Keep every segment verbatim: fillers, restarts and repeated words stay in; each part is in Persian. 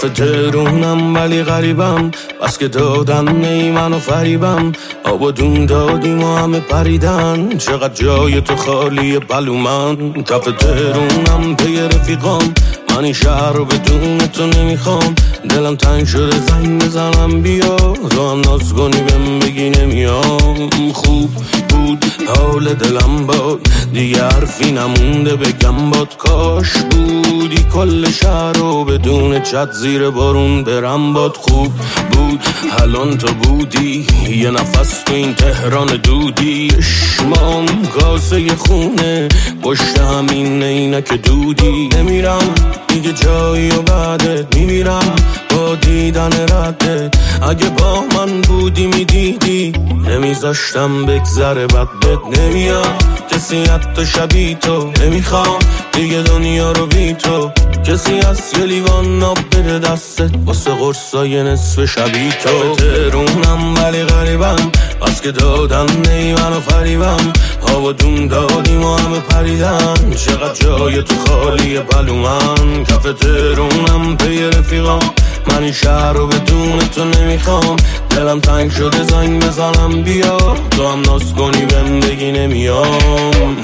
کف تهرونم ولی غریبم، بس که دادن نی منو فریبم. آب و دون دادیم و همه پریدن، چقدر جای تو خالیه بلومن. کف تهرونم پی رفیقام، من این شهر رو بدون تو نمیخوام. دلم تنگ شده زنگ بزنم بیا، تو هم ناز کنی بهم بگی نمیام. خوب بود حال دلم باد، دیگه حرفی نمونده بگم باد. کاش بودی کل شهر رو بدون چت زیر بارون برم باد. خوب بود الان تو بودی، یه نفس تو این تهران دودی. شمام کاسه خونه پشت همین اینک دودی. نمیرم دیگه جایی و بعدت، میمیرم با دیدن ردت. اگه با من بودی میدیدی، نمیذاشتم بگذره بد بد. نمیاد کسی حتی شبیه تو، نمیخوام دیگه دنیا رو بی تو. کسی هست یه لیوان آب بده دستت، واسه قرصای نصف شبیه تو. تهرونم ولی غریبم، بس که دادن نی منو فریبم. آب و دون دادیم و همه پریدن، چقدر جای تو خالیه بلومن. کف تهرونم پی رفیقام، من این شهر رو بدون تو نمیخوام. دلم تنگ شده زنگ بزنم بیا، تو هم ناز کنی بهم بگی نمیام.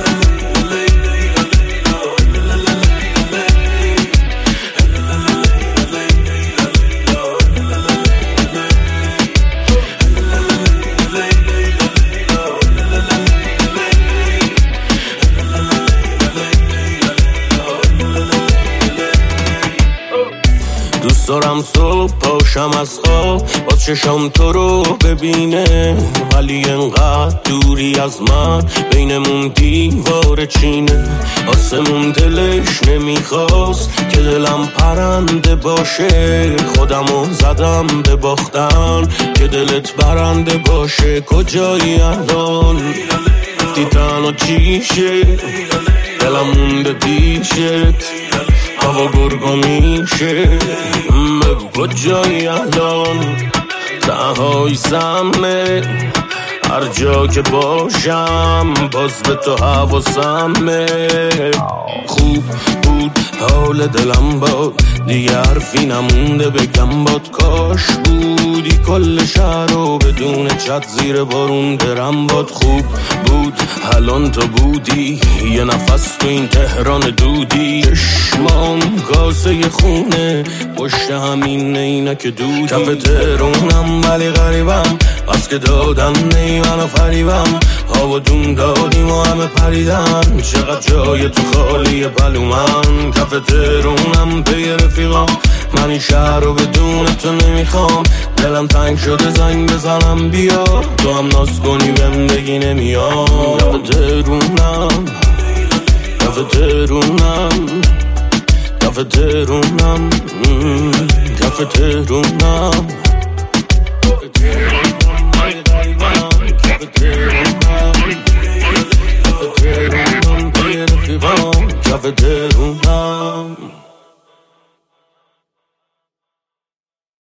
دوست دارم صبح پاشم از خواب، باز چشم تو رو ببینه. ولی انقدر دوری از من، بینمون دیوار چینه. آسمون دلش نمیخواست که دلم پرنده باشه. خودمو زدم به باختن که دلت برنده باشه. کجایی الان گفتی تنها چیشه، دلم مونده پیشت، هوا گرگو میشه. بگو کجایی الان، تنهایی سمه. هر جا که باشم باز به تو حواسمه. خوب بود حال دلم باد، دیگه حرفی نمونده بگم باد. کاش بودی کل شهر رو بدون چت زیر بارون برم باد. خوب بود الان تو بودی، یه نفس تو این تهران دودی. چشمام کاسه خونه پشت همین اینک دودی. کف تهرونم ولی غریبم، بس که دادن نی منو فریبم. آب و دون دادیم و همه پریدن، چقدر جای تو خالیه بلومن. کف تهرونم پی رفیقام، من این شهر رو بدون تو نمیخوام. دلم تنگ شده زنگ بزنم بیا، تو هم ناز کنی بهم بگی نمیام. کف تهرونم، کف تهرونم، کف تهرونم، کف تهرونم.